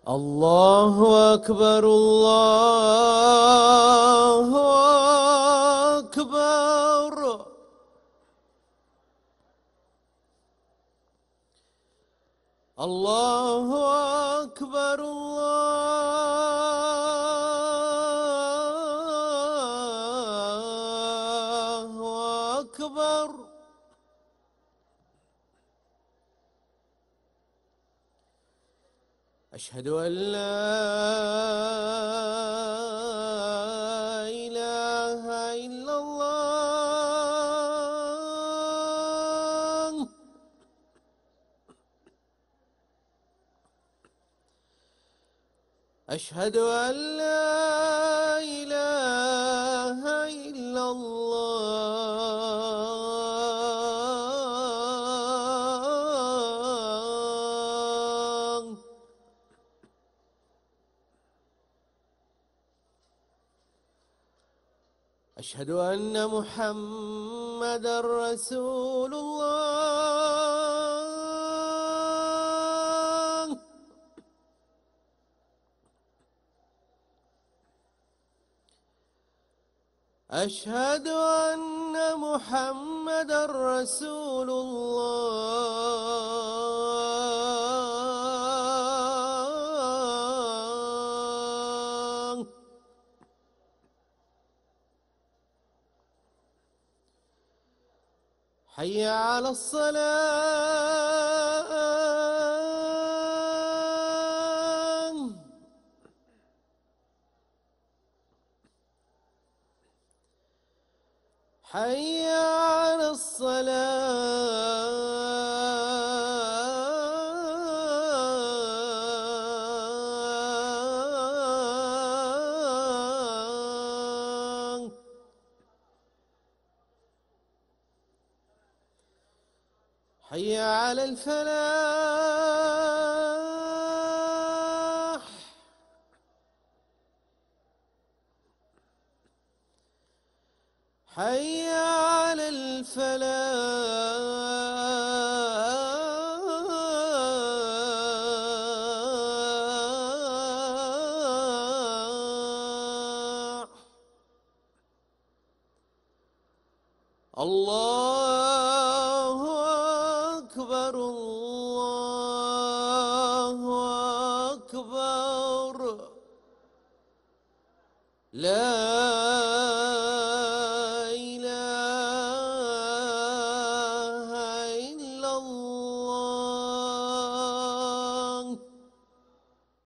الله أكبر الله أكبر. الله أكبر الله أكبر. أشهد أن لا إله إلا الله. أشهد أن لا إله إلا الله. أشهد أن محمدًا رسول الله. أشهد أن محمدًا رسول الله. حي على الصلاة. حي على الصلاة. حي على الفلاح. حي على الفلاح. الله أكبر الله أكبر. لا